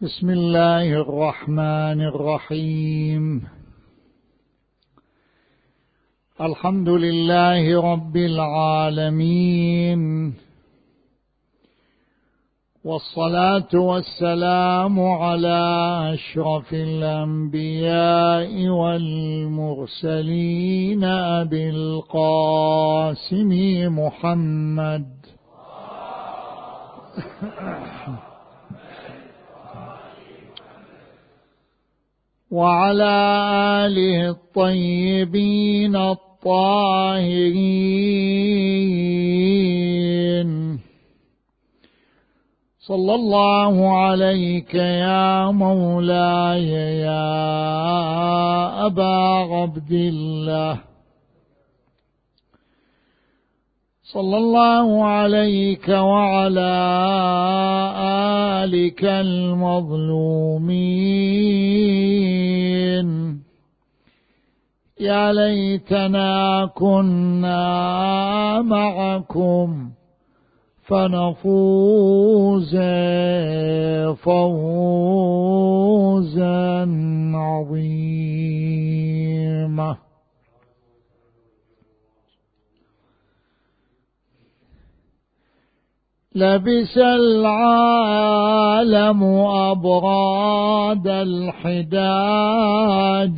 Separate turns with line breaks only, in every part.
بسم الله الرحمن الرحيم. الحمد لله رب العالمين، والصلاة والسلام على أشرف الأنبياء والمرسلين أبي القاسم محمد وعلى آله الطيبين الطاهرين. صلى الله عليك يا مولاي يا أبا عبد الله، صلى الله عليك وعلى آلك المظلومين. يا ليتنا كنا معكم فنفوز فوزا عظيما. لبس العالم أبراد الحداد،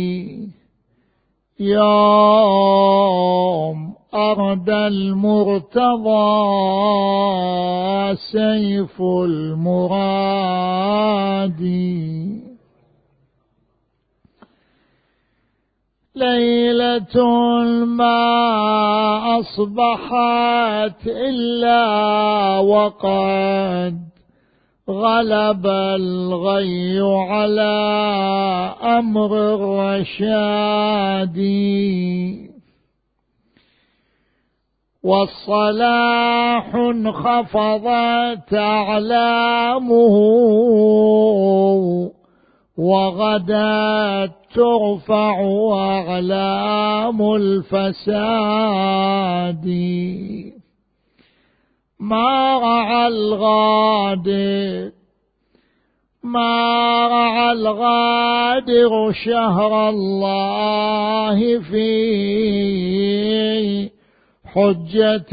يوم أرد المرتضى سيف المراد. ليلة ما أصبحت إلا وقد غلب الغي على أمر الرشاد، والصلاح انخفضت أعلامه وغدت ترفع أعلام الفساد. ما رعى الغادر شهر الله في حجة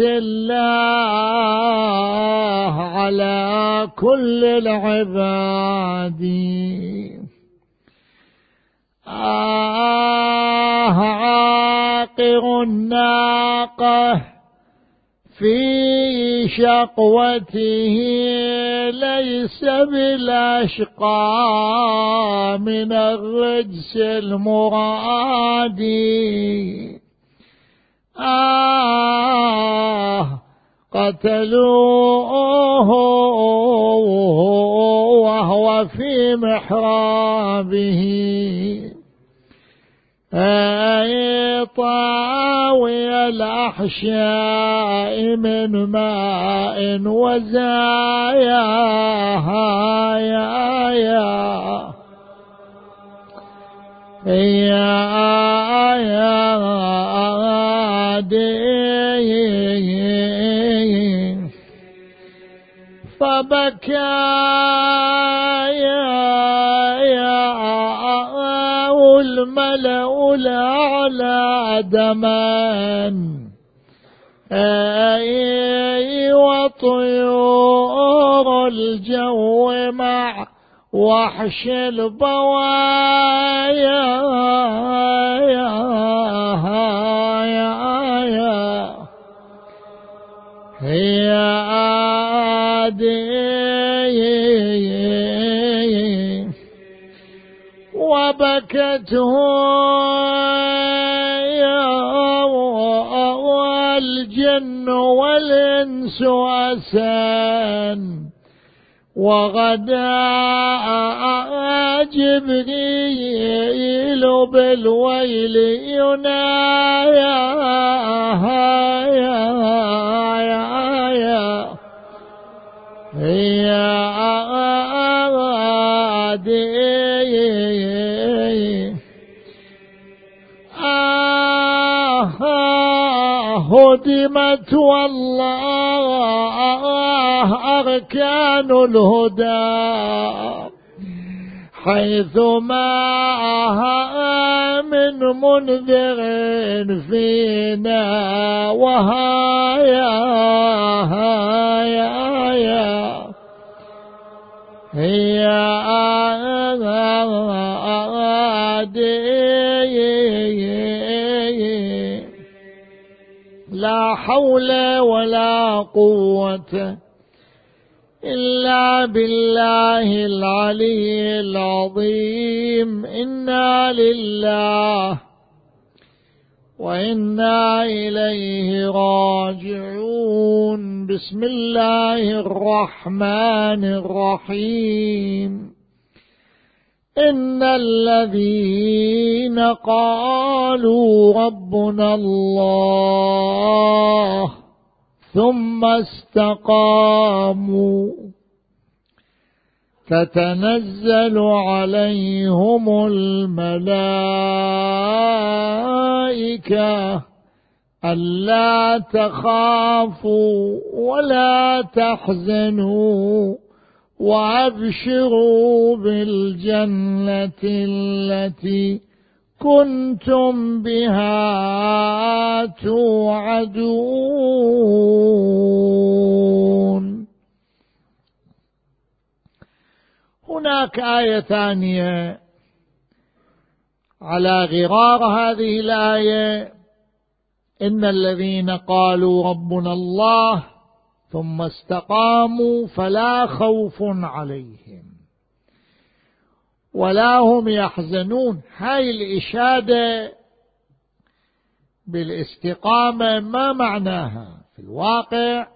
الله على كل العباد. عاقر الناقة في شقوته ليس بالأشقى من الرجس المراد. قتلوه وهو في محرابه، طاوي الأحشاء من ماء وزاياها فبكى الملأ الأعلى دما، وطيور الجو مع وحش البوايا. هي وبكته الجن والإنس أسان، وغدا جبريل بالويل يناياها. هدمت والله أركان الهدى حيثما من منذر فينا وهايا هي لا حول ولا قوة إلا بالله العلي العظيم. إنا لله وإنا إليه راجعون. بسم الله الرحمن الرحيم. إن الذين قالوا ربنا الله ثم استقاموا تتنزل عليهم الملائكة ألا تخافوا ولا تحزنوا وأبشروا بالجنة التي كنتم بها توعدون. هناك آية ثانية على غرار هذه الآية: إن الذين قالوا ربنا الله ثم استقاموا فلا خوف عليهم ولا هم يحزنون. هاي الإشادة بالاستقامة ما معناها في الواقع؟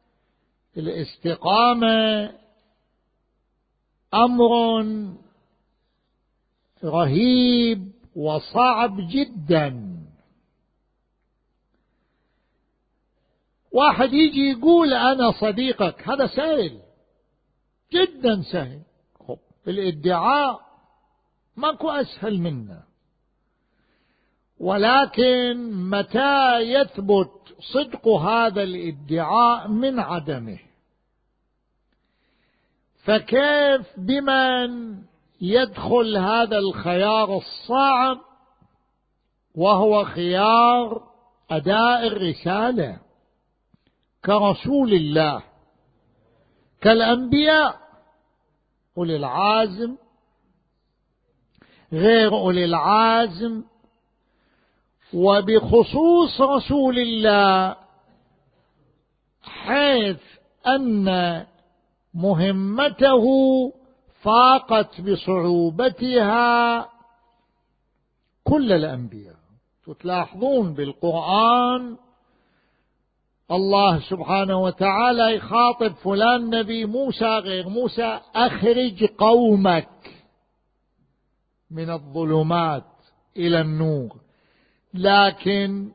الاستقامة أمر رهيب وصعب جدا. واحد يجي يقول أنا صديقك، هذا سهل جدا، سهل. الادعاء ماكو أسهل منه، ولكن متى يثبت صدق هذا الادعاء من عدمه؟ فكيف بمن يدخل هذا الخيار الصعب وهو خيار أداء الرسالة كرسول الله، كالأنبياء أولي العازم غير أولي العازم، وبخصوص رسول الله حيث أن مهمته فاقت بصعوبتها كل الأنبياء. تلاحظون بالقرآن الله سبحانه وتعالى يخاطب فلان نبي موسى غير موسى: أخرج قومك من الظلمات إلى النور. لكن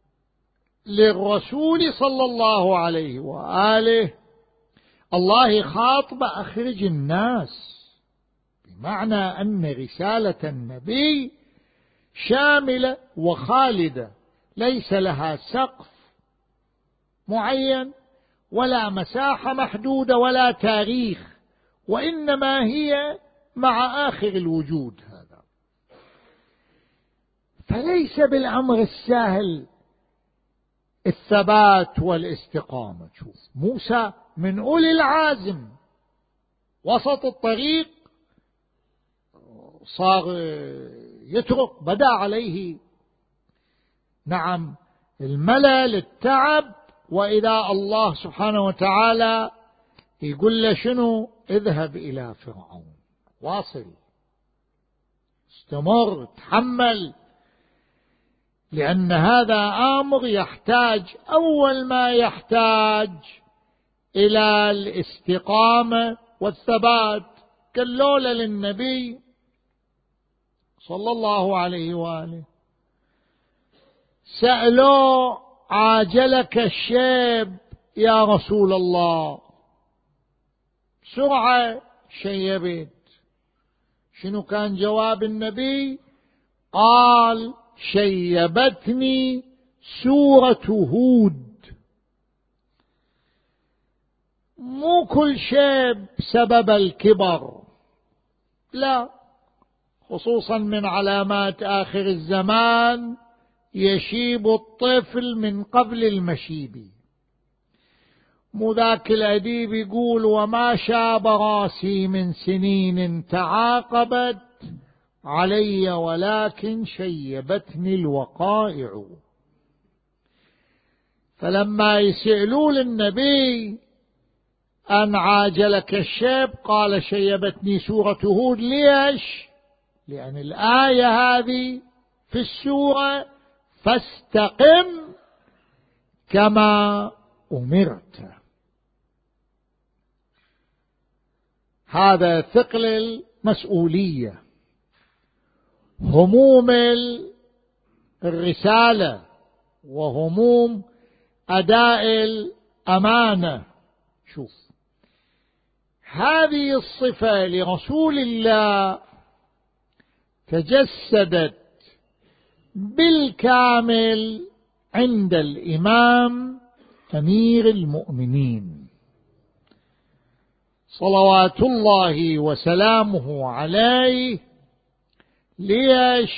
للرسول صلى الله عليه وآله الله يخاطب أخرج الناس، بمعنى أن رسالة النبي شاملة وخالدة، ليس لها سقف معين ولا مساحة محدودة ولا تاريخ، وإنما هي مع آخر الوجود. هذا فليس بالأمر السهل الثبات والاستقامة. شوف موسى من أولي العازم، وسط الطريق صار يترك، بدأ عليه نعم الملل، التعب، وإذا الله سبحانه وتعالى يقول له شنو؟ اذهب إلى فرعون، واصل، استمر، تحمل، لأن هذا أمر يحتاج، أول ما يحتاج إلى الاستقامة والثبات. كاللولة للنبي صلى الله عليه وآله سألوا: عاجلك الشيب يا رسول الله؟ بسرعة شيبت. شنو كان جواب النبي؟ قال: شيبتني سورة هود. مو كل شيء بسبب الكبر، لا، خصوصا من علامات آخر الزمان يشيب الطفل من قبل المشيب. مذاك الأديب يقول: وما شاب راسي من سنين تعاقبت علي ولكن شيبتني الوقائع. فلما يسألوا للنبي أن عاجلك الشيب قال: شيبتني سورة هود. ليش؟ لأن الآية هذه في السورة: فاستقم كما أمرت. هذا ثقل المسؤولية، هموم الرسالة، وهموم أداء الأمانة. شوف، هذه الصفة لرسول الله تجسدت بالكامل عند الإمام أمير المؤمنين صلوات الله وسلامه عليه. ليش؟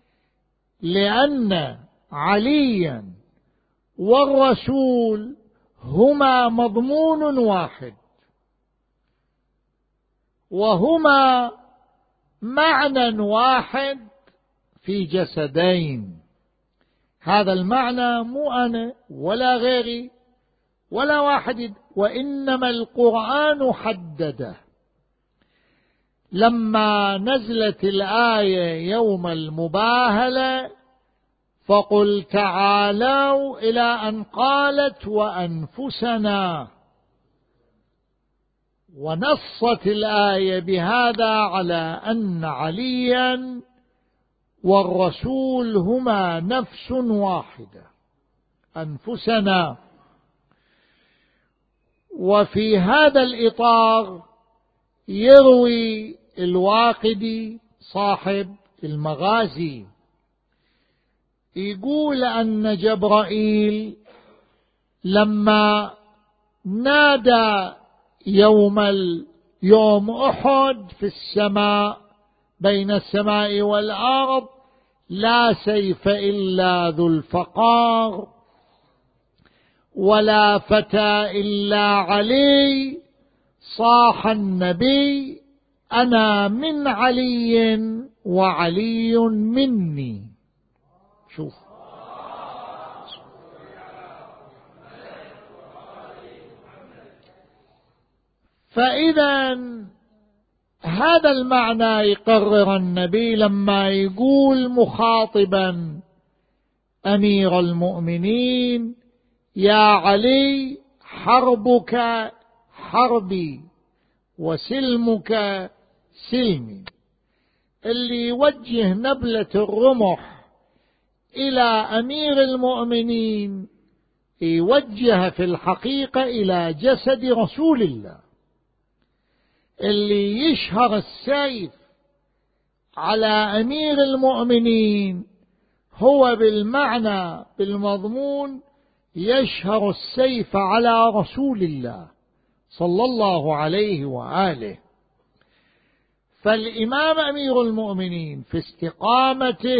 لأن عليا والرسول هما مضمون واحد، وهما معنى واحد في جسدين. هذا المعنى مو أنا ولا غيري ولا واحد، وإنما القرآن حدده. لما نزلت الآية يوم المباهلة: فقل تعالوا إلى أن قالت وأنفسنا، ونصت الآية بهذا على أن عليا والرسول هما نفس واحدة، أنفسنا. وفي هذا الإطار يروي الواقدي صاحب المغازي، يقول أن جبرائيل لما نادى يوم أحد في السماء بين السماء والأرض: لا سيف إلا ذو الفقار، ولا فتى إلا علي، صاح النبي: أنا من علي وعلي مني. شوف، فإذا هذا المعنى يقرر النبي لما يقول مخاطبا أمير المؤمنين: يا علي، حربك حربي وسلمك سلمي. اللي يوجه نبلة الرمح إلى أمير المؤمنين يوجه في الحقيقة إلى جسد رسول الله. اللي يشهر السيف على أمير المؤمنين هو بالمعنى بالمضمون يشهر السيف على رسول الله صلى الله عليه وآله. فالإمام أمير المؤمنين في استقامته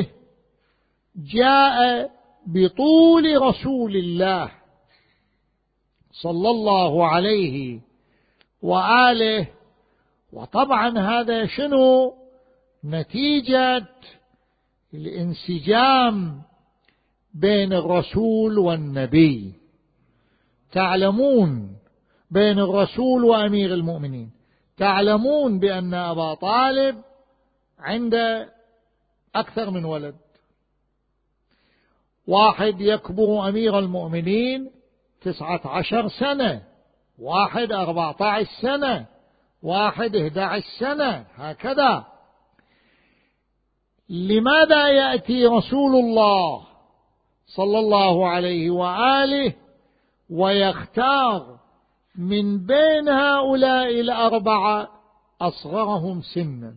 جاء بطول رسول الله صلى الله عليه وآله. وطبعا هذا شنو؟ نتيجة الانسجام بين الرسول والنبي. تعلمون بين الرسول وأمير المؤمنين، تعلمون بأن أبا طالب عنده أكثر من ولد. واحد يكبر أمير المؤمنين 19 سنة، واحد 14 سنة، واحد 11 سنة، هكذا. لماذا يأتي رسول الله صلى الله عليه وآله ويختار من بين هؤلاء الأربعة أصغرهم سنا؟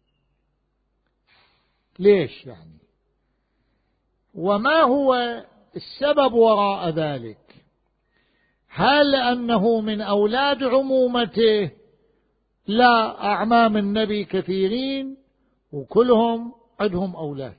ليش يعني؟ وما هو السبب وراء ذلك؟ هل أنه من أولاد عمومته، لا، أعمام النبي كثيرين وكلهم عندهم أولاد،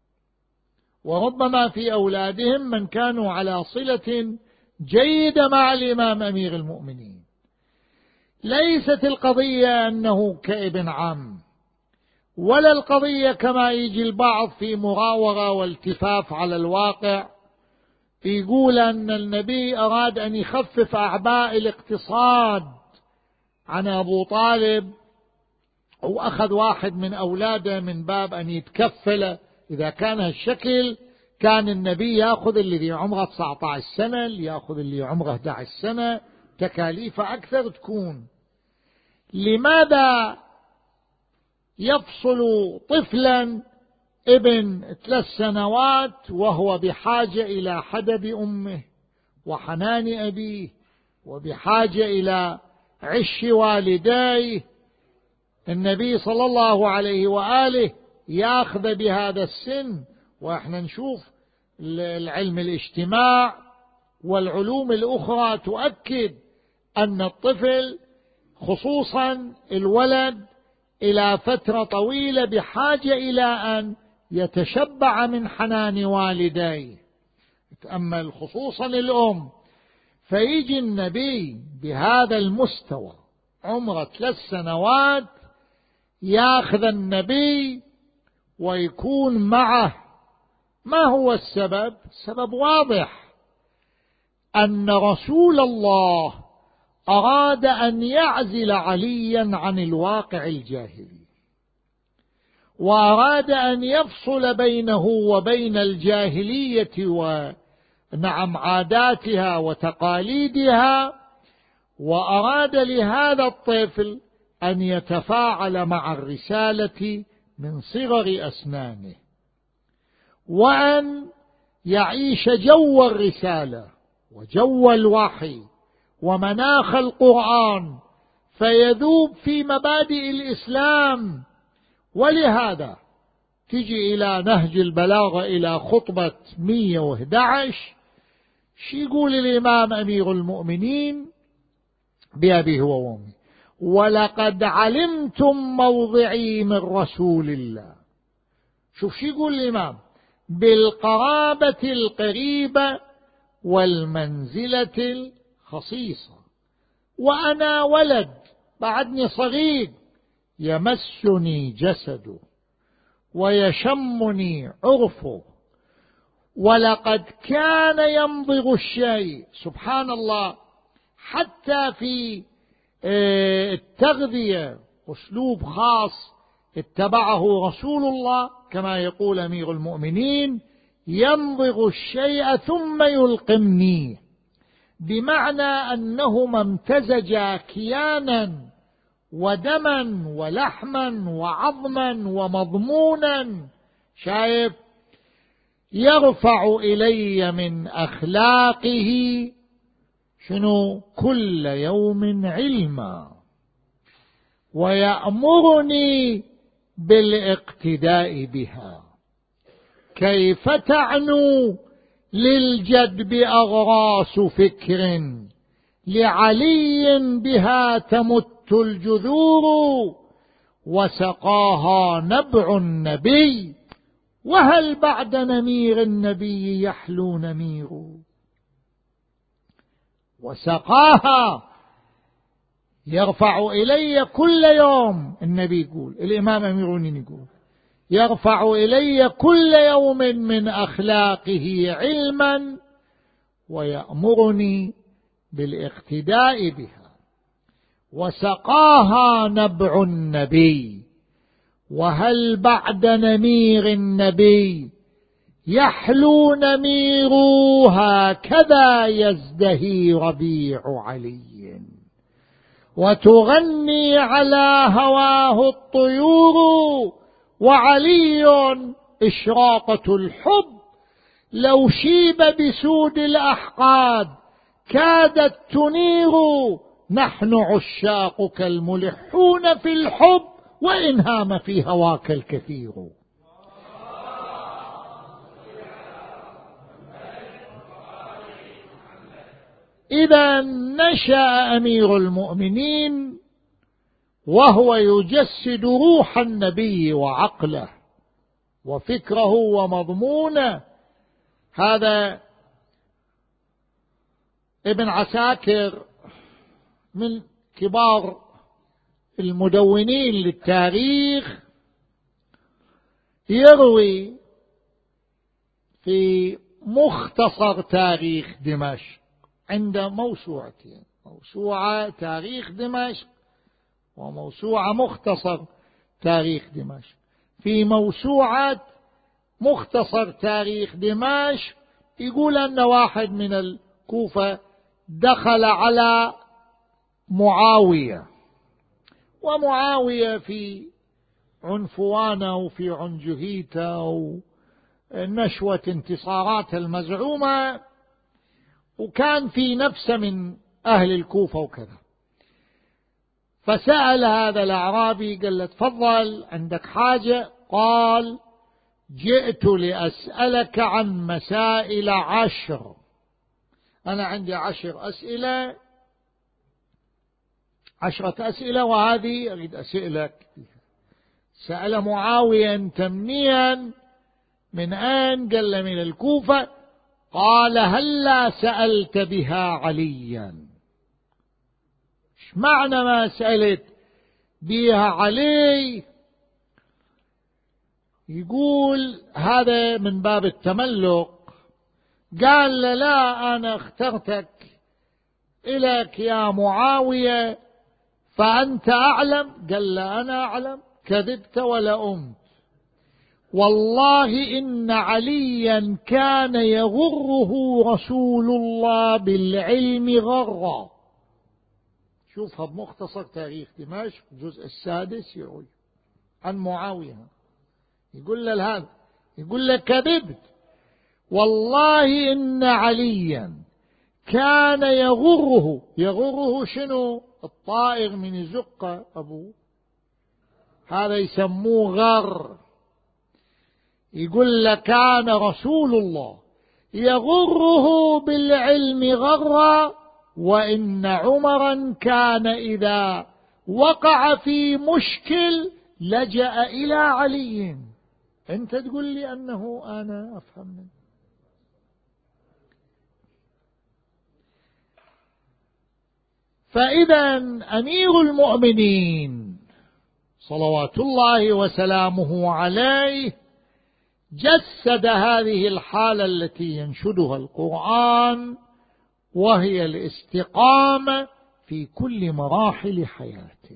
وربما في أولادهم من كانوا على صلة جيدة مع الإمام أمير المؤمنين. ليست القضية أنه كابن عم، ولا القضية كما يجي البعض في مراوغة والتفاف على الواقع يقول أن النبي أراد أن يخفف أعباء الاقتصاد عن أبو طالب وأخذ واحد من أولاده من باب أن يتكفل. إذا كان هالشكل كان النبي يأخذ الذي عمره 19 سنة، يأخذ اللي عمره 11 سنة، تكاليف أكثر تكون. لماذا يفصل طفلا ابن 3 سنوات وهو بحاجة إلى حدب أمه وحنان أبيه وبحاجة إلى عش والديه؟ النبي صلى الله عليه وآله يأخذ بهذا السن. وإحنا نشوف العلم الاجتماع والعلوم الأخرى تؤكد أن الطفل خصوصا الولد إلى فترة طويلة بحاجة إلى أن يتشبع من حنان والديه. تأمل خصوصا الأم، فيجي النبي بهذا المستوى عمره 3 سنوات ياخذ النبي ويكون معه. ما هو السبب؟ السبب واضح، أن رسول الله أراد أن يعزل عليا عن الواقع الجاهلي، وأراد أن يفصل بينه وبين الجاهلية ونعم عاداتها وتقاليدها، وأراد لهذا الطفل أن يتفاعل مع الرسالة من صغر أسنانه، وأن يعيش جو الرسالة وجو الوحي ومناخ القرآن، فيذوب في مبادئ الإسلام. ولهذا تجي إلى نهج البلاغة إلى خطبة 111، شو يقول الإمام أمير المؤمنين بأبيه وأمي؟ ولقد علمتم موضعي من رسول الله. شوف شو يقول الإمام: بالقرابة القريبة والمنزلة الخصيصة، وأنا ولد بعدني صغير، يمسني جسده ويشمني عرفه، ولقد كان يمضغ الشيء. سبحان الله، حتى في التغذية أسلوب خاص اتبعه رسول الله، كما يقول أمير المؤمنين: يمضغ الشيء ثم يلقمنيه، بمعنى أنهما امتزجا كيانا ودما ولحما وعظما ومضمونا. شايف؟ يرفع إلي من أخلاقه شنو؟ كل يوم علما، ويأمرني بالاقتداء بها. كيف تعنو للجد بأغراس فكر، لعلي بها تمت الجذور، وسقاها نبع النبي، وهل بعد نمير النبي يحلو نمير. وسقاها يرفع إلي كل يوم، النبي يقول، الإمام أمير المؤمنين يقول: يرفع إلي كل يوم من أخلاقه علما، ويأمرني بالاقتداء بها. وسقاها نبع النبي، وهل بعد نمير النبي يحلو نمير. هكذا يزدهي ربيع علي، وتغني على هواه الطيور، وعلي إشراقة الحب، لو شيب بسود الأحقاد كادت تنير. نحن عشاقك الملحون في الحب، وإن هام في هواك الكثير. إذا نشأ أمير المؤمنين وهو يجسد روح النبي وعقله وفكره ومضمونه. هذا ابن عساكر من كبار المدونين للتاريخ يروي في مختصر تاريخ دمشق عند موسوعتين، موسوعة تاريخ دمشق وموسوعة مختصر تاريخ دمشق. في موسوعة مختصر تاريخ دمشق يقول أن واحد من الكوفة دخل على معاوية، ومعاوية في عنفوانه وفي عنجهيته ونشوة انتصارات المزعومة، وكان في نفسه من أهل الكوفة وكذا. فسأل هذا الأعرابي قال له تفضل عندك حاجة؟ قال جئت لأسألك عن مسائل 10. أنا عندي 10 أسئلة، 10 أسئلة، وهذه أريد أسألك. سأل معاوية أنت منين؟ من أين؟ قال له من الكوفة. قال هلا سألت بها عليا؟ ايش معنى ما سألت بها علي؟ يقول هذا من باب التملق. قال له لا، أنا اخترتك إليك يا معاوية فأنت أعلم. قال له أنا أعلم؟ كذبت ولا أمت. والله إن عليا كان يغره رسول الله بالعلم غرا. شوفها بمختصر تاريخ دمشق الجزء 6 يقول عن معاوية، يقول له هذا، يقول له كذبت، والله إن عليا كان يغره شنو؟ الطائر من يزقه أبوه، هذا يسموه غر. يقول لك كان رسول الله يغره بالعلم غرا، وإن عمرا كان إذا وقع في مشكل لجأ إلى علي. أنت تقول لي أنه أنا أفهم منه. فإذا أمير المؤمنين صلوات الله وسلامه عليه جسد هذه الحالة التي ينشدها القرآن، وهي الاستقامة في كل مراحل حياته.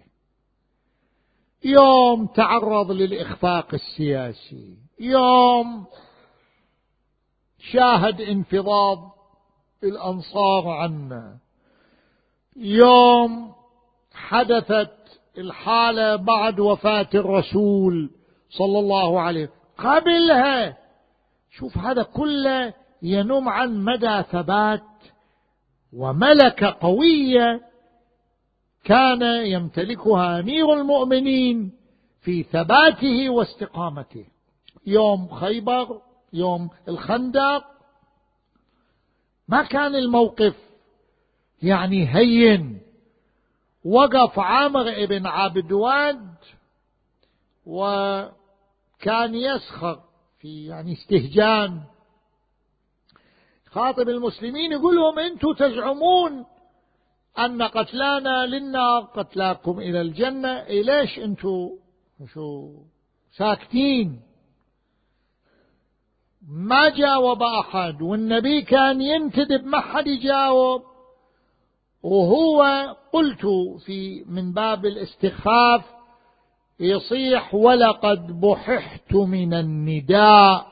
يوم تعرض للإخفاق السياسي، يوم شاهد انفضاض الأنصار عنا، يوم حدثت الحالة بعد وفاة الرسول صلى الله عليه وسلم، قبلها شوف هذا كله ينم عن مدى ثبات وملكة قوية كان يمتلكها أمير المؤمنين في ثباته واستقامته. يوم خيبر، يوم الخندق، ما كان الموقف يعني هين. وقف عامر بن عبد ود وكان يسخر في يعني استهجان، خاطب المسلمين يقول لهم أنتم تزعمون أن قتلانا للنار قتلاكم إلى الجنة، ليش أنتم شو ساكتين؟ ما جاوب أحد، والنبي كان ينتدب ما حد يجاوب. وهو قلت في من باب الاستخفاف يصيح ولقد بححت من النداء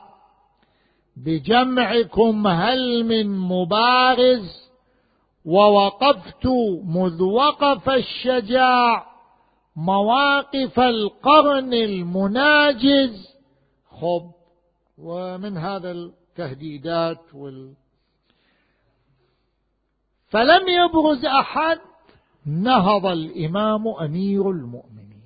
بجمعكم هل من مبارز، ووقفت مذ وقف الشجاع مواقف القرن المناجز. خب، ومن هذا التهديدات فلم يبرز أحد. نهض الإمام أمير المؤمنين،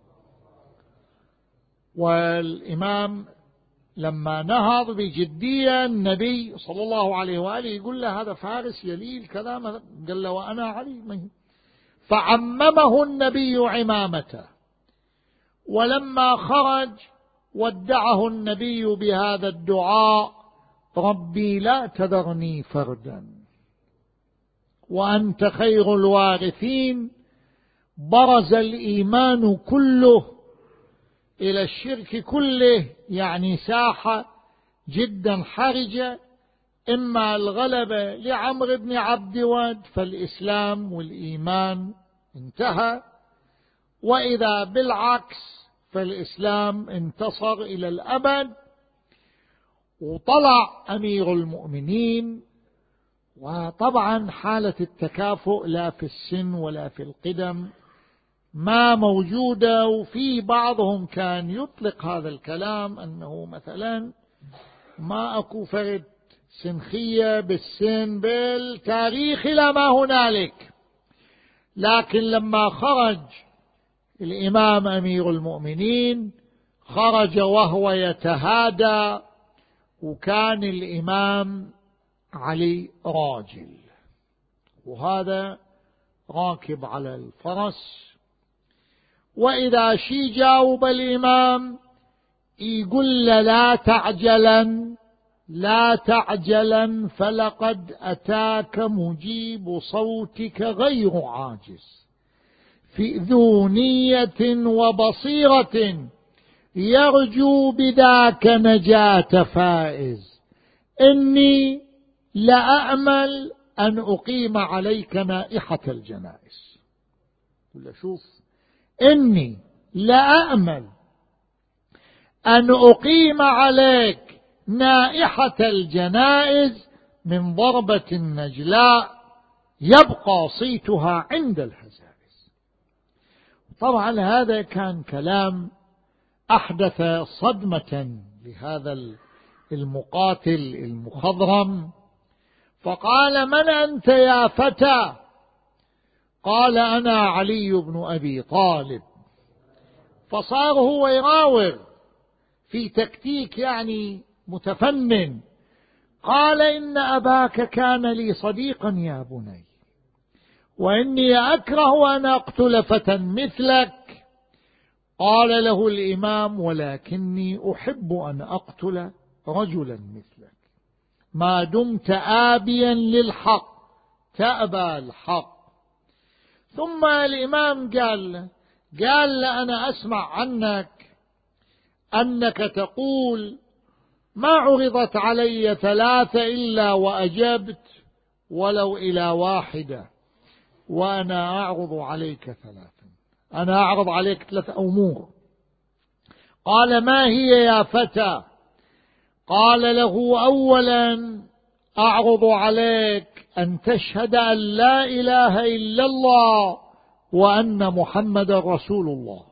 والإمام لما نهض بجدية النبي صلى الله عليه وآله يقول له هذا فارس يليل كذا، قال له وأنا علي. فعممه النبي عمامته، ولما خرج ودعه النبي بهذا الدعاء: ربي لا تذرني فردا وأنت خير الوارثين. برز الإيمان كله إلى الشرك كله، يعني ساحة جدا حرجة، إما الغلبة لعمرو بن عبد ود فالإسلام والإيمان انتهى، وإذا بالعكس فالإسلام انتصر إلى الأبد. وطلع أمير المؤمنين، وطبعا حالة التكافؤ لا في السن ولا في القدم ما موجودة، وفي بعضهم كان يطلق هذا الكلام أنه مثلا ما أكو فرد سنخية بالسن بالتاريخ لا ما هنالك. لكن لما خرج الإمام أمير المؤمنين خرج وهو يتهادى، وكان الإمام علي راجل، وهذا راكب على الفرس، وإذا شي جاوب الإمام يقول لا تعجلا لا تعجلا، فلقد أتاك مجيب صوتك غير عاجز، في ذو نية وبصيرة، يرجو بذاك نجاة فائز. إني لأأمل أن أقيم عليك نائحة الجنائز. ولا شوف، إني لأأمل أن أقيم عليك نائحة الجنائز من ضربة نجلاء يبقى صيتها عند الهزائز. طبعا هذا كان كلام أحدث صدمة لهذا المقاتل المخضرم، فقال: من أنت يا فتى؟ قال: أنا علي بن أبي طالب. فصار هو يراوغ في تكتيك يعني متفنن. قال: إن أباك كان لي صديقا يا بني، وإني أكره أن أقتل فتى مثلك. قال له الإمام: ولكني أحب أن أقتل رجلا مثلك، ما دمت آبيا للحق تأبى الحق. ثم الإمام قال له: أنا أسمع عنك أنك تقول: ما عرضت علي 3 إلا وأجبت ولو إلى واحدة، وأنا أعرض عليك 3. أنا أعرض عليك 3 أمور. قال: ما هي يا فتى؟ قال له: أولا أعرض عليك أن تشهد أن لا إله إلا الله وأن محمد رسول الله.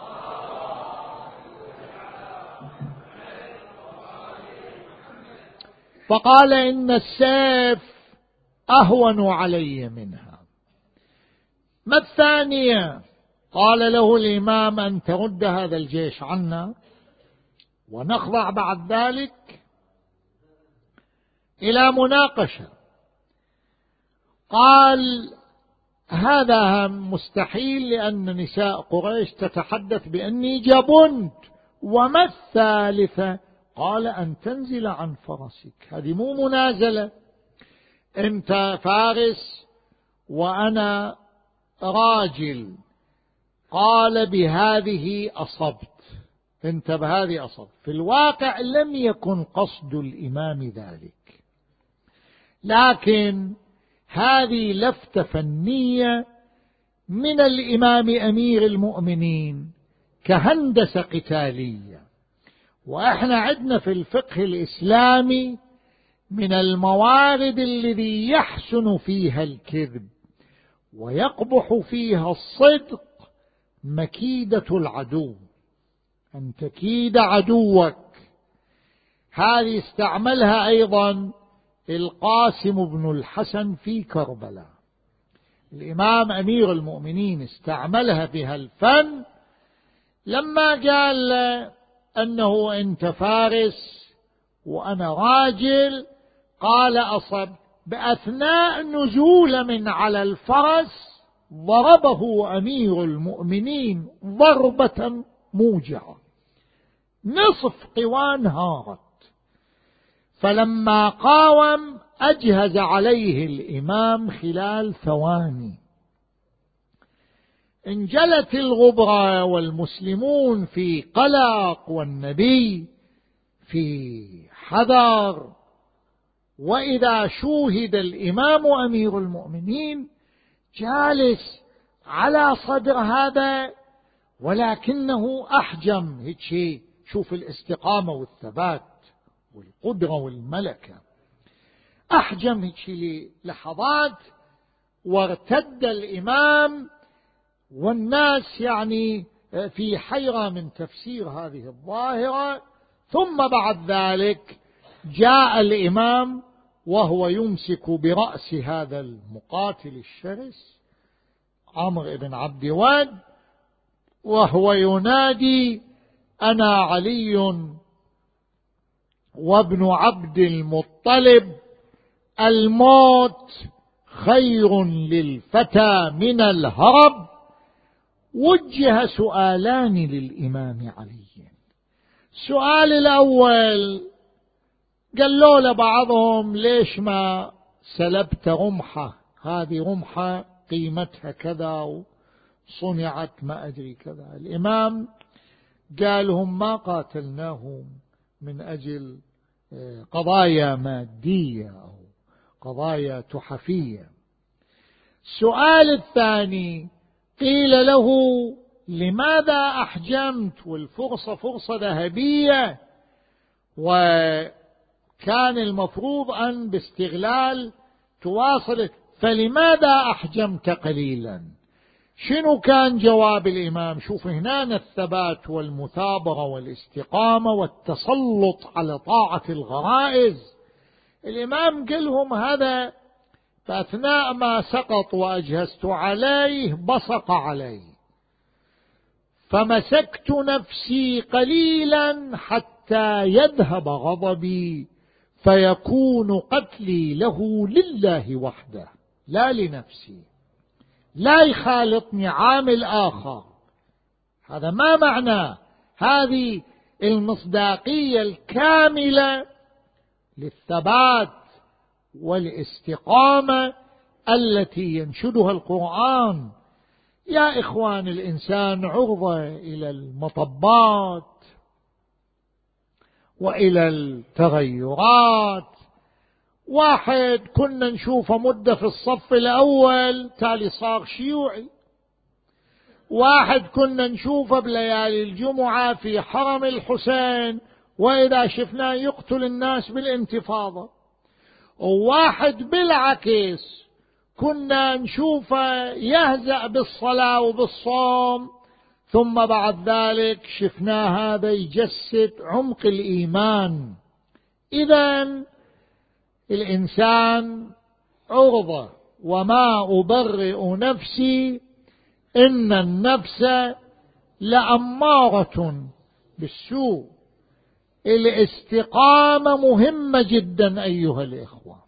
فقال: إن السيف أهون علي منها. ما الثانية؟ قال له الإمام: أن ترد هذا الجيش عنا ونخضع بعد ذلك إلى مناقشة. قال: هذا مستحيل، لأن نساء قريش تتحدث بأني جبنت. وما الثالثة؟ قال: أن تنزل عن فرسك. هذه مو منازلة، أنت فارس وأنا راجل. قال: بهذه أصبت، أنت بهذه أصبت. في الواقع لم يكن قصد الإمام ذلك، لكن هذه لفتة فنية من الإمام أمير المؤمنين كهندسة قتالية. وإحنا عندنا في الفقه الإسلامي من الموارد الذي يحسن فيها الكذب ويقبح فيها الصدق مكيدة العدو، أن تكيد عدوك. هذه استعملها أيضا القاسم بن الحسن في كربلاء. الإمام أمير المؤمنين استعملها بها الفن لما قال أنه أنت فارس وأنا راجل. قال: أصب بأثناء نزول من على الفرس ضربه أمير المؤمنين ضربة موجعة، نصف قوى انهارت. فلما قاوم أجهز عليه الإمام خلال ثواني، انجلت الغبرة والمسلمون في قلق والنبي في حذر. وإذا شوهد الإمام أمير المؤمنين جالس على صدر هذا، ولكنه أحجم هيك شيء. شوف الاستقامة والثبات والقدرة والملكة. أحجم هيك شيء لحظات، وارتد الإمام والناس في حيرة من تفسير هذه الظاهرة. ثم بعد ذلك جاء الإمام وهو يمسك برأس هذا المقاتل الشرس عمرو بن عبد ود، وهو ينادي: أنا علي وابن عبد المطلب، الموت خير للفتى من الهرب. وجه سؤالان للإمام علي. السؤال الأول قال له لبعضهم: ليش ما سلبت رمحة؟ هذه رمحة قيمتها كذا وصنعت ما أدري كذا. الإمام قال: هم ما قاتلناهم من أجل قضايا مادية أو قضايا تحفية. السؤال الثاني قيل له: لماذا أحجمت؟ والفرصة فرصة ذهبية، وكان المفروض أن باستغلال تواصل، فلماذا أحجمت قليلا؟ شنو كان جواب الإمام؟ شوف هنا الثبات والمثابرة والاستقامة والتسلط على طاعة الغرائز. الإمام قالهم هذا: فأثناء ما سقط وأجهزت عليه بصق علي، فمسكت نفسي قليلا حتى يذهب غضبي، فيكون قتلي له لله وحده لا لنفسي، لا يخالطني عامل آخر. هذا ما معنى هذه المصداقية الكاملة للثبات والاستقامة التي ينشدها القرآن. يا إخوان، الإنسان عرضة إلى المطبات وإلى التغيرات. واحد كنا نشوفه مدة في الصف الأول تالي صار شيوعي، واحد كنا نشوفه بليالي الجمعة في حرم الحسين وإذا شفناه يقتل الناس بالانتفاضة، وواحد بالعكس كنا نشوفه يهزأ بالصلاة وبالصوم، ثم بعد ذلك شفناه هذا يجسد عمق الإيمان. إذن الإنسان عرضة. وما أبرئ نفسي إن النفس لأمارة بالسوء. الاستقامة مهمة جدا أيها الإخوة.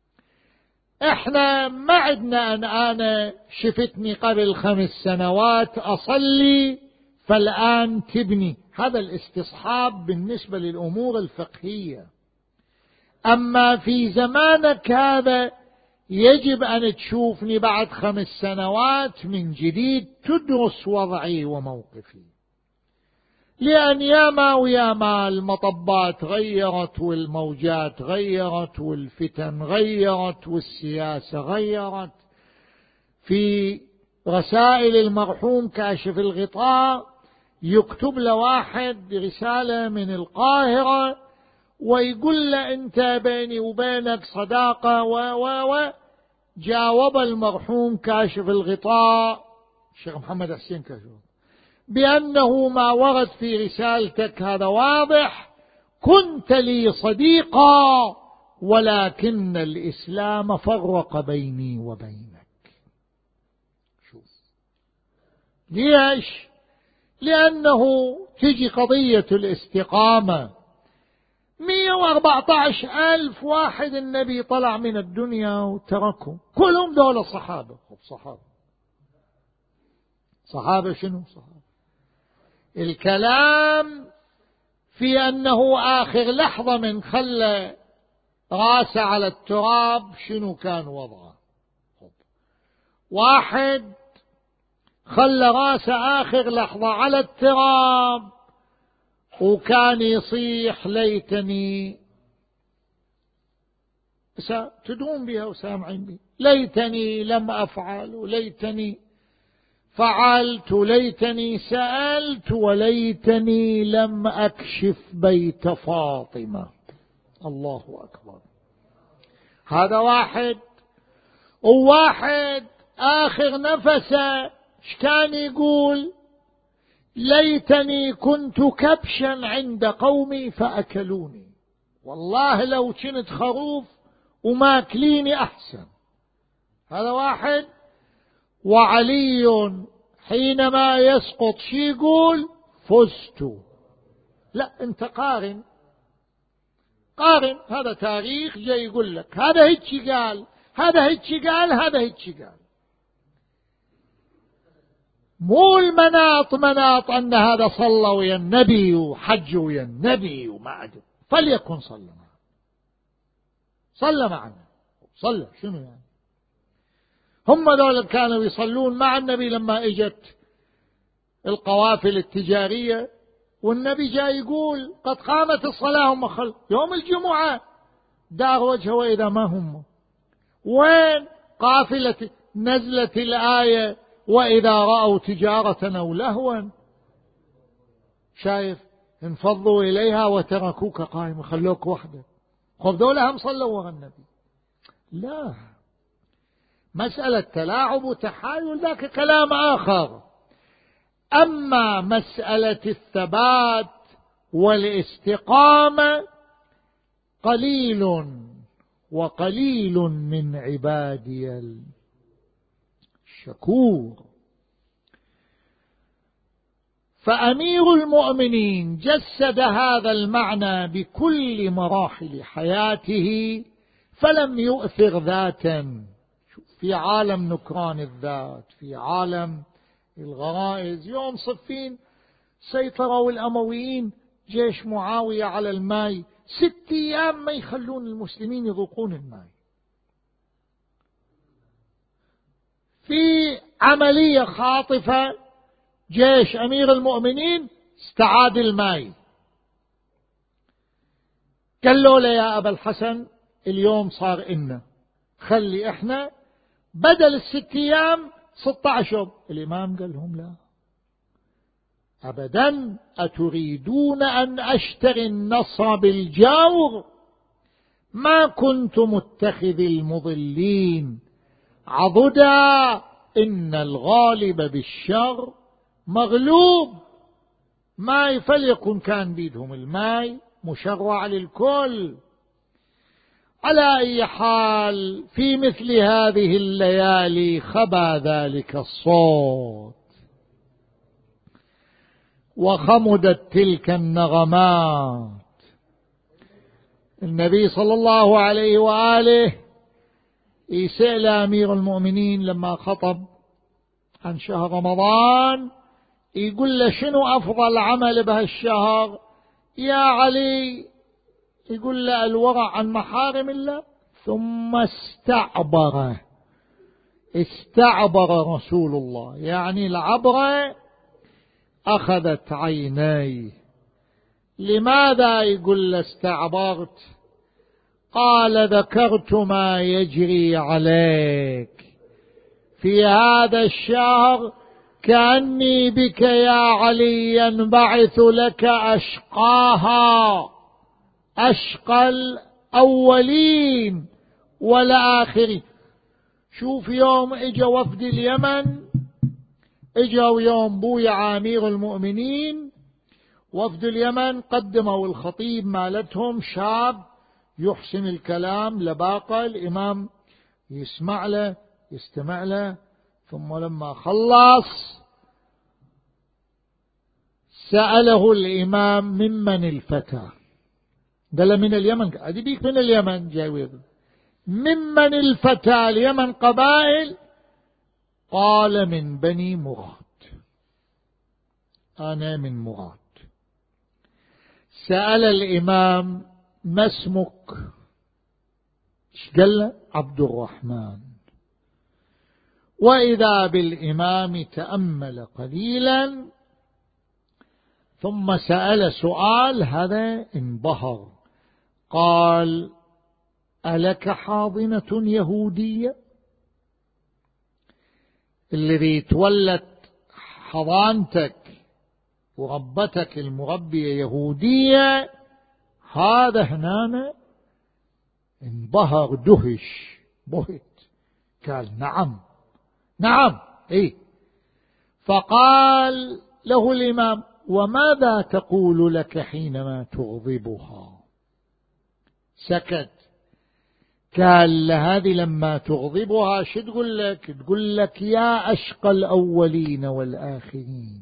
احنا ما عدنا أنا شفتني قبل 5 سنوات أصلي فالآن تبني، هذا الاستصحاب بالنسبة للأمور الفقهية. أما في زمانك هذا يجب أن تشوفني بعد 5 سنوات من جديد، تدرس وضعي وموقفي، لأن ياما وياما المطبات غيرت والموجات غيرت والفتن غيرت والسياسة غيرت. في رسائل المرحوم كاشف الغطاء يكتب له واحد رسالة من القاهرة ويقول له: أنت بيني وبينك صداقة جاوب المرحوم كاشف الغطاء الشيخ محمد حسين كاشف بأنه ما ورد في رسالتك هذا واضح، كنت لي صديقا ولكن الإسلام فرق بيني وبينك. شوف ليش؟ لأنه تجي قضية الاستقامة. 114,000 واحد النبي طلع من الدنيا وتركهم، كلهم دول صحابة. صحابة شنو صحابة؟ الكلام في أنه آخر لحظة من خلى راسه على التراب شنو كان وضعه. واحد خلى راسه آخر لحظة على التراب وكان يصيح ليتني، تدوم بها وسامعين بها، ليتني لم أفعل، وليتني فعلت، وليتني سألت، وليتني لم أكشف بيت فاطمة. الله أكبر. هذا واحد. وواحد آخر نفسه ايش كان يقول؟ ليتني كنت كبشا عند قومي فأكلوني، والله لو كنت خروف وماكليني أحسن. هذا واحد. وعلي حينما يسقط شي يقول؟ فزت. لا، انت قارن، هذا تاريخ جاي يقول لك هذا هيك قال، هذا هيك قال، هذا هيك قال. مو مناط أن هذا صلى ويا النبي وحج ويا النبي وما أدري، فليكن صلى معنا. صلى شنو يعني؟ هم دول كانوا يصلون مع النبي لما اجت القوافل التجارية والنبي جاي يقول قد قامت الصلاة، هم يوم الجمعة دار وجهه وإذا ما هم. وين قافلة نزلت الآية وإذا رأوا تجارة أو لهوا، شايف، انفضوا إليها وتركوك قائما، خلوك وحده. خب دولة هم صلوا وراء النبي. لا، مسألة تلاعب وتحايل ذاك كلام آخر. أما مسألة الثبات والاستقامة قليل وقليل من عبادي الشكور. فأمير المؤمنين جسد هذا المعنى بكل مراحل حياته، فلم يؤثر ذاتا في عالم نكران الذات، في عالم الغرائز. يوم صفين سيطروا الأمويين جيش معاوية على الماء 6 أيام ما يخلون المسلمين يذوقون الماء. في عملية خاطفة جيش أمير المؤمنين استعاد الماء، قالوا له يا أبا الحسن اليوم صار إنا خلي إحنا بدل 6 أيام 16 يوم. الإمام قال لهم لا أبدا، أتريدون أن أشتري النصر بالجور؟ ما كنت متخذ المضلين عضدا، إن الغالب بالشر مغلوب. ماي فليكن كان بيدهم الماي مشرع للكل. على أي حال في مثل هذه الليالي خبا ذلك الصوت وخمدت تلك النغمات. النبي صلى الله عليه وآله يسأل أمير المؤمنين لما خطب عن شهر رمضان، يقول له شنو أفضل عمل بهالشهر يا علي؟ يقول له الورع عن محارم الله. ثم استعبر رسول الله، يعني العبرة أخذت عينيه. لماذا يقول له استعبرت؟ قال ذكرت ما يجري عليك في هذا الشهر، كأني بك يا علي ينبعث لك أشقاها، أشقى الأولين والآخرين. شوف يوم اجا وفد اليمن، اجوا يوم بويع أمير المؤمنين، وفد اليمن قدموا الخطيب مالتهم شاب يحسن الكلام لباقة، الإمام يسمع له يستمع له. ثم لما خلص سأله الإمام ممن الفتى؟ قال من اليمن. قال بيك من اليمن جاوب. ممن الفتى؟ اليمن قبائل. قال من بني مخت. أنا من مراد. سأل الإمام: ما اسمك؟ قال له: عبد الرحمن. وإذا بالإمام تأمل قليلا ثم سأل سؤال هذا انبهر، قال: ألك حاضنة يهودية؟ الذي تولت حضانتك وربتك المربية يهودية، هذا هنا انبهر دهش بهت، قال: نعم نعم فقال له الإمام: وماذا تقول لك حينما تغضبها؟ سكت. قال: هذه لما تغضبها شو تقول لك؟ تقول لك: يا أشقى الأولين والآخرين.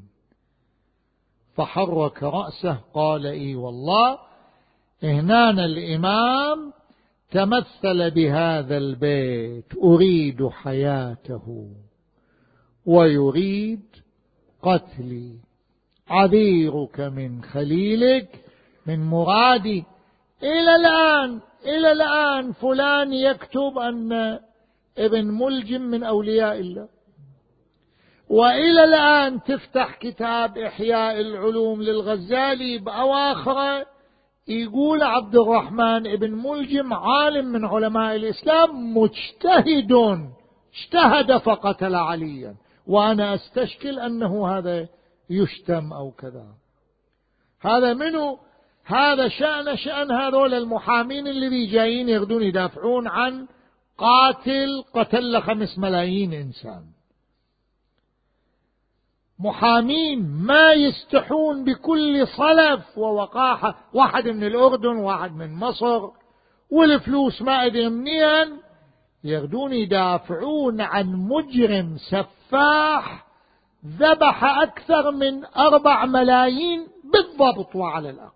فحرك رأسه قال: إي والله. هنا الإمام تمثل بهذا البيت: أريد حياته ويريد قتلي، عذيرك من خليلك من مرادي. إلى الآن فلان يكتب أن ابن ملجم من أولياء الله، وإلى الآن تفتح كتاب إحياء العلوم للغزالي بأواخره يقول عبد الرحمن ابن ملجم عالم من علماء الإسلام مجتهد، اجتهد فقتل عليا، وأنا أستشكل أنه هذا يشتم أو كذا. هذا منه؟ هذا شأن هذول المحامين اللي جايين يردون يدافعون عن قاتل قتل 5 ملايين إنسان. محامين ما يستحون بكل صلف ووقاحة، واحد من الأردن واحد من مصر، والفلوس ما أدري منين، يردون يدافعون عن مجرم سفاح ذبح أكثر من 4 ملايين بالضبط وعلى الأقل.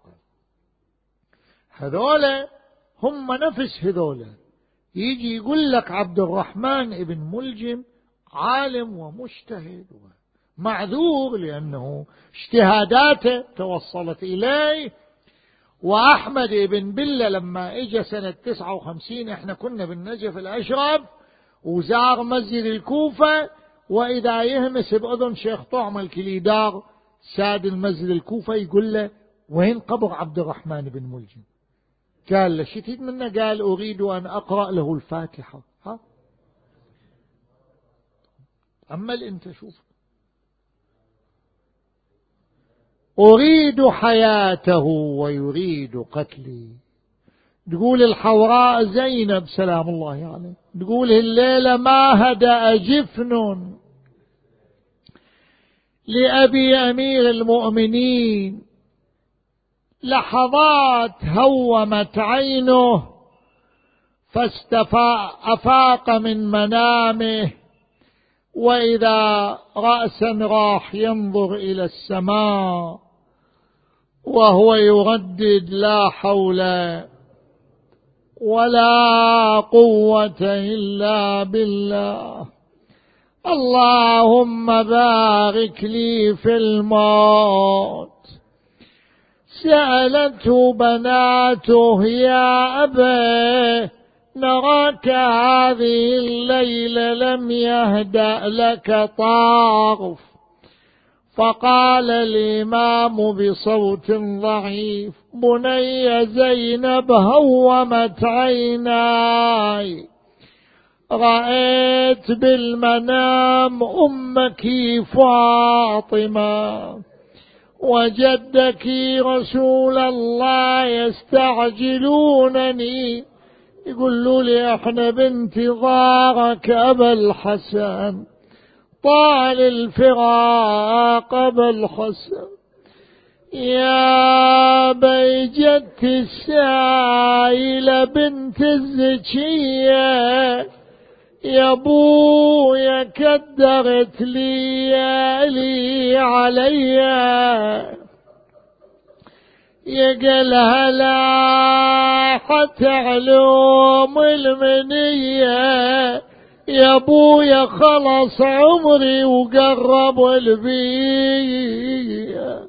هذولا هم نفس هذولا يجي يقول لك عبد الرحمن ابن ملجم عالم ومجتهد معذور لأنه اجتهاداته توصلت إليه. وأحمد ابن بلة لما اجى سنة 59 احنا كنا بالنجف الأشرف وزار مسجد الكوفة، وإذا يهمس بأذن شيخ طعم الكليدار ساد المسجد الكوفة يقول له: وين قبر عبد الرحمن بن ملجم؟ قال له: شتيت منه؟ قال: أريد أن أقرأ له الفاتحة. أمل أنت شوف، أريد حياته ويريد قتلي. تقول الحوراء زينب سلام الله عليه، تقول: الليلة ما هدأ جفن لأبي أمير المؤمنين، لحظات هومت عينه فأفاق من منامه، وإذا رأسا راح ينظر إلى السماء وهو يردد: لا حول ولا قوة إلا بالله، اللهم بارك لي في الموت. سألته بناته: يا أبا نراك هذه الليلة لم يهدأ لك طرف. فقال الإمام بصوت ضعيف: بني زينب هومت عيناي، رأيت بالمنام أمك فاطمة وجدك رسول الله يستعجلونني، يقولوا لي احنا بانتظارك أبا الحسن، طال الفراق أبا الحسن. يا بيجت السائلة بنت الزكية، يا ابويا كدرت لي عليا، يقلها لاحت علوم المنية، يا ابويا خلص عمري وقرب البيئة،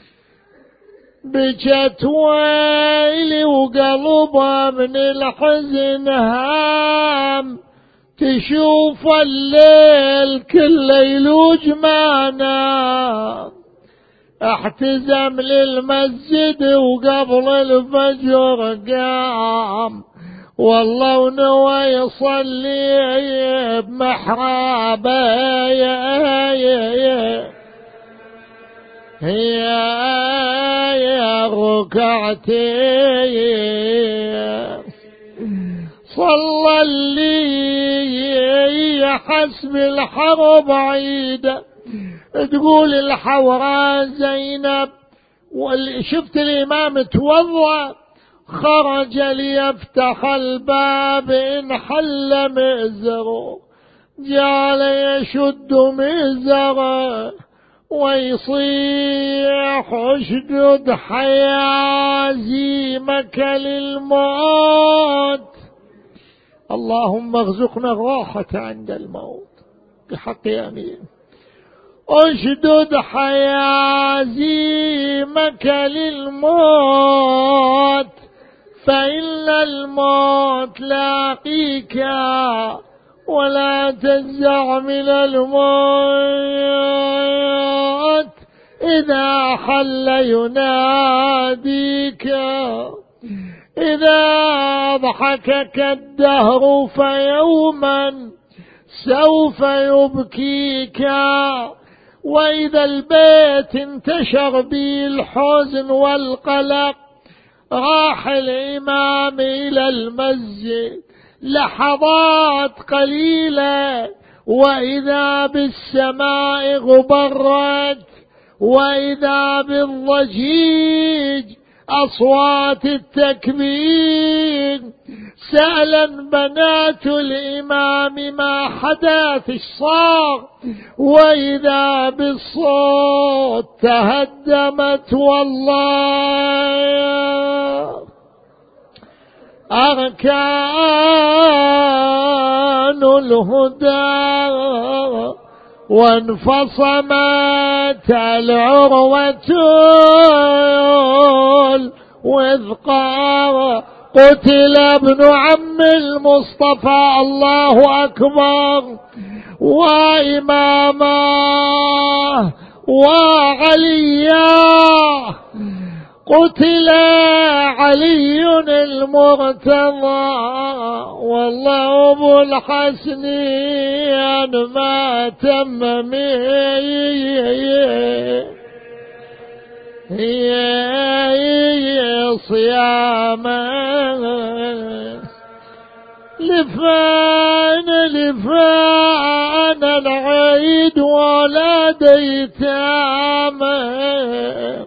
بجت ويلي وقلبها من الحزن هام، تشوف الليل كل يلوج ما نام، احتزم للمسجد وقبل الفجر قام، والله ونوى يصلي بمحرابه يا ركعتي، صلى اللي حسب الحرب عيدة. تقول الحوراء زينب شفت الإمام توضأ خرج ليفتح الباب انحل مئزره، جعل يشد مئزره ويصيح اشدد حيازيمك للموت، اللهم ارزقنا الراحة عند الموت بحق يمين، اشدد حيازيمك للموت فإن الموت لاقيك ولا تجزع من الموت، إذا حل يناديك، إذا ضحكك الدهر فيوما سوف يبكيك، وإذا البيت انتشر به الحزن والقلق راح الإمام إلى المسجد لحظات قليلة، وإذا بالسماء غبرت، وإذا بالضجيج أصوات التكبير، سألا بنات الإمام ما حدث ايش صار، وإذا بالصوت تهدمت والله أركان الهدى، وانفصمت العروة الوثقى، قتل ابن عم المصطفى الله أكبر وإمامه وعلياه، قتل علي المرتضى، والله أبو الحسن ما تم صيامه، لفان العيد ولد يتامه،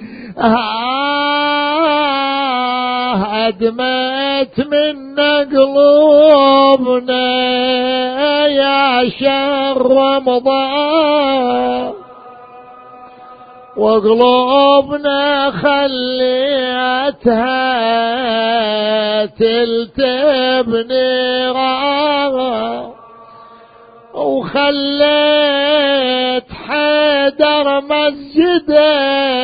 أدمت من قلوبنا يا شهر رمضان، وقلوبنا خليتها تلتب نيران، وخليت حيدر مسجده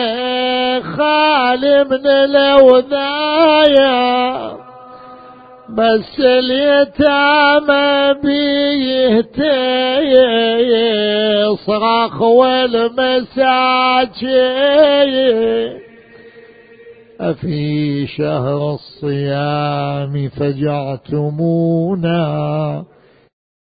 خالي من الأوذايا، بس اليتامى بيصرخ والمساجين، أفي شهر الصيام فجعتمونا